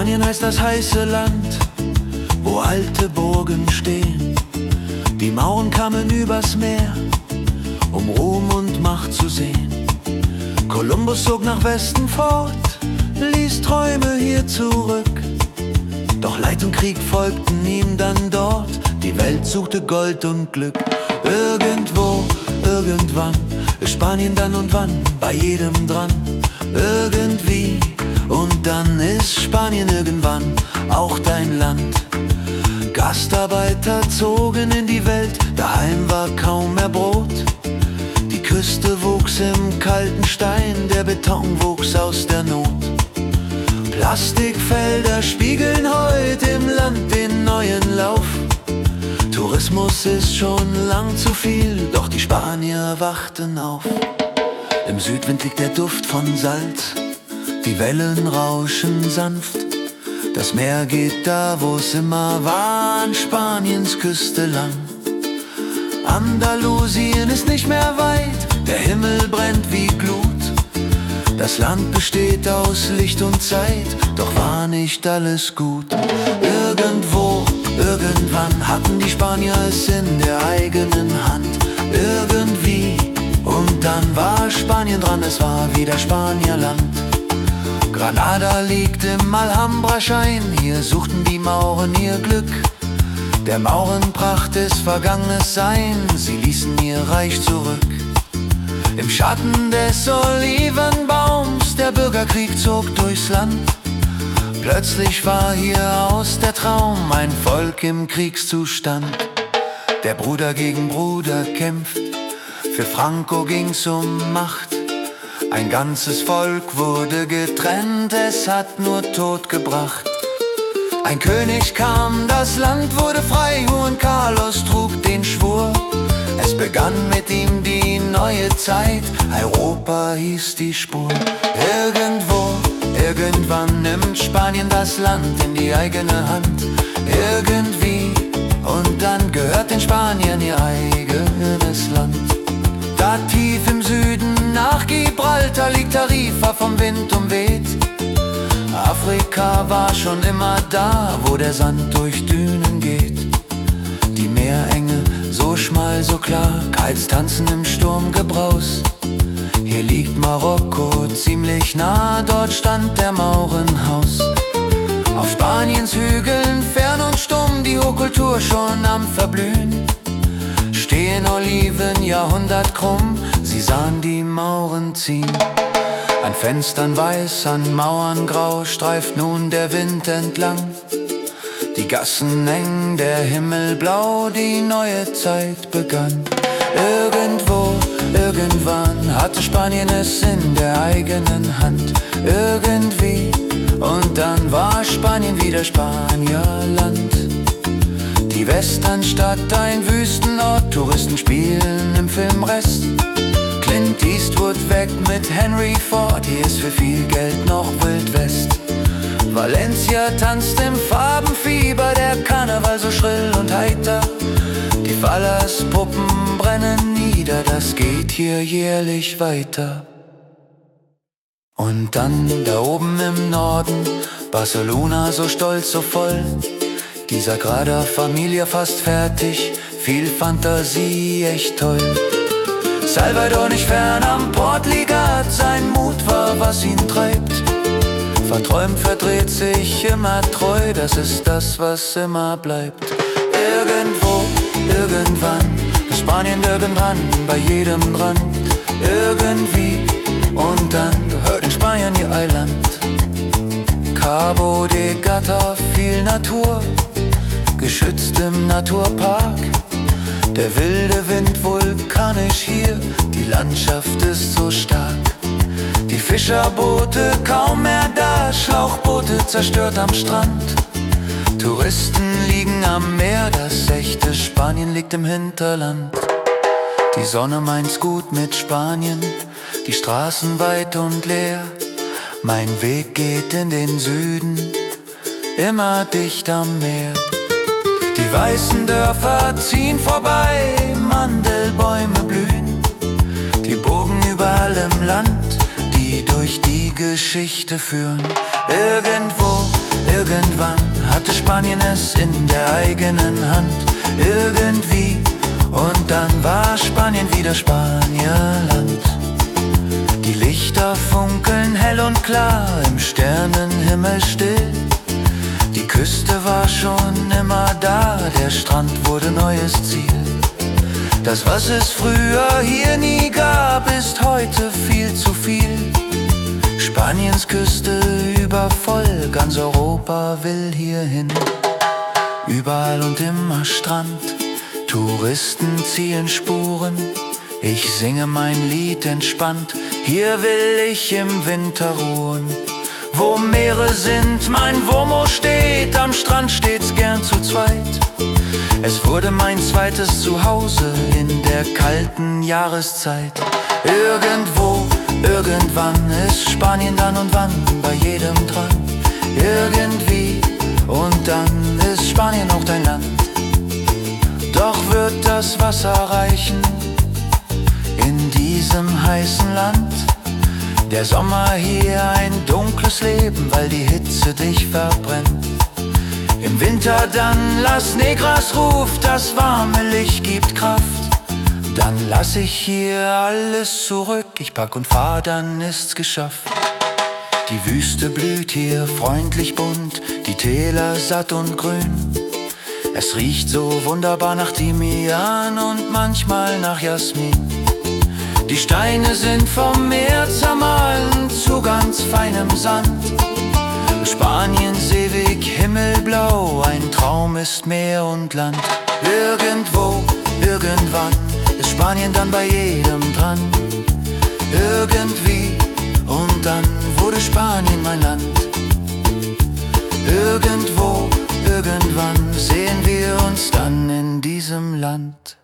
Spanien heißt das heiße Land, wo alte Burgen stehen. Die Mauren kamen übers Meer, um Ruhm und Macht zu sehen. Kolumbus zog nach Westen fort, ließ Träume hier zurück. Doch Leid und Krieg folgten ihm dann dort, die Welt suchte Gold und Glück. Irgendwo, irgendwann ist Spanien dann und wann bei jedem dran. Irgendwie, und dann ist Spanien irgendwann auch dein Land. Gastarbeiter zogen in die Welt, daheim war kaum mehr Brot. Die Küste wuchs im kalten Stein, der Beton wuchs aus der Not. Plastikfelder spiegeln heute im Land den neuen Lauf. Tourismus ist schon lang zu viel, doch die Spanier wachten auf. Im Südwind liegt der Duft von Salz, die Wellen rauschen sanft. Das Meer geht da, wo's immer war, an Spaniens Küste lang. Andalusien ist nicht mehr weit, der Himmel brennt wie Glut. Das Land besteht aus Licht und Zeit, doch war nicht alles gut. Irgendwo, irgendwann hatten die Spanier es in der eigenen Hand. Irgendwie, und dann war Spanien dran, es war wieder Spanierland. Granada liegt im Alhambra-Schein, hier suchten die Mauren ihr Glück. Der Maurenpracht ist vergangenes Sein, sie ließen ihr Reich zurück. Im Schatten des Olivenbaums, der Bürgerkrieg zog durchs Land. Plötzlich war hier aus der Traum ein Volk im Kriegszustand. Der Bruder gegen Bruder kämpft, für Franco ging's um Macht. Ein ganzes Volk wurde getrennt, es hat nur Tod gebracht. Ein König kam, das Land wurde frei, Juan Carlos trug den Schwur. Es begann mit ihm die neue Zeit, Europa hieß die Spur. Irgendwo, irgendwann nimmt Spanien das Land in die eigene Hand. Irgendwie, und dann gehört den Spaniern ihr eigenes Land. Da tief im Süden nach Gibraltar liegt Tarifa vom Wind umweht. Afrika war schon immer da, wo der Sand durch Dünen geht. Die Meerenge, so schmal, so klar, kaltes Tanzen im Sturmgebraus. Hier liegt Marokko ziemlich nah, dort stand der Maurenhaus. Auf Spaniens Hügeln, fern und stumm, die Hochkultur schon am Verblühen. Stehen Oliven jahrhundertkrumm, sie sahen die Mauren ziehen. An Fenstern weiß, an Mauern grau, streift nun der Wind entlang. Die Gassen eng, der Himmel blau, die neue Zeit begann. Irgendwo, irgendwann hatte Spanien es in der eigenen Hand. Irgendwie, und dann war Spanien wieder Spanierland. Die Westernstadt, ein Wüstenort, Touristen spielen im Filmrest. Clint Eastwood weg mit Henry Ford, hier ist für viel Geld noch Wild West. Valencia tanzt im Farbenfieber, der Karneval so schrill und heiter. Die Fallas-Puppen brennen nieder, das geht hier jährlich weiter. Und dann da oben im Norden, Barcelona so stolz, so voll. Die Sagrada Familia fast fertig, viel Fantasie, echt toll. Salvador nicht fern am Port Ligat, sein Mut war, was ihn treibt. Verträumt, verdreht sich immer treu, das ist das, was immer bleibt. Irgendwo, irgendwann, ist Spanien irgendwann bei jedem dran. Irgendwie, und dann gehört in Spanien ihr Eiland. Cabo de Gata, viel Natur, geschützt im Naturpark. Der wilde Wind vulkanisch hier, die Landschaft ist so stark. Die Fischerboote kaum mehr da, Schlauchboote zerstört am Strand. Touristen liegen am Meer, das echte Spanien liegt im Hinterland. Die Sonne meint's gut mit Spanien, die Straßen weit und leer. Mein Weg geht in den Süden, immer dicht am Meer. Die weißen Dörfer ziehen vorbei, Mandelbäume blühen. Die Burgen überall im Land, die durch die Geschichte führen. Irgendwo, Irgendwann hatte Spanien es in der eigenen Hand. Irgendwie. Und dann war Spanien wieder Spanierland. Die Lichter funkeln hell und klar, im Sternenhimmel still. Die Küste war schon immer da, der Strand wurde neues Ziel. Das, was es früher hier nie gab, ist heute viel zu viel. Spaniens Küste übervoll, ganz Europa will hierhin. Überall und immer Strand, Touristen ziehen Spuren. Ich singe mein Lied entspannt, hier will ich im Winter ruhen. Wo Meere sind, mein WOMO steht, am Strand stets gern zu zweit. Es wurde mein zweites Zuhause in der kalten Jahreszeit. Irgendwo, irgendwann ist Spanien dann und wann bei jedem dran. Irgendwie, und dann ist Spanien auch dein Land. Doch wird das Wasser reichen in diesem heißen Land? Der Sommer hier ein dunkles Leben, weil die Hitze dich verbrennt. Im Winter dann Las Negras ruft, das warme Licht gibt Kraft. Dann lass ich hier alles zurück, ich pack und fahr, dann ist's geschafft. Die Wüste blüht hier freundlich bunt, die Täler satt und grün. Es riecht so wunderbar nach Thymian und manchmal nach Jasmin. Die Steine sind vom Meer zermahlen zu ganz feinem Sand. Spanien seeweg himmelblau, ein Traum ist Meer und Land. Irgendwo, irgendwann ist Spanien dann bei jedem dran. Irgendwie, und dann wurde Spanien mein Land. Irgendwo, irgendwann sehen wir uns dann in diesem Land.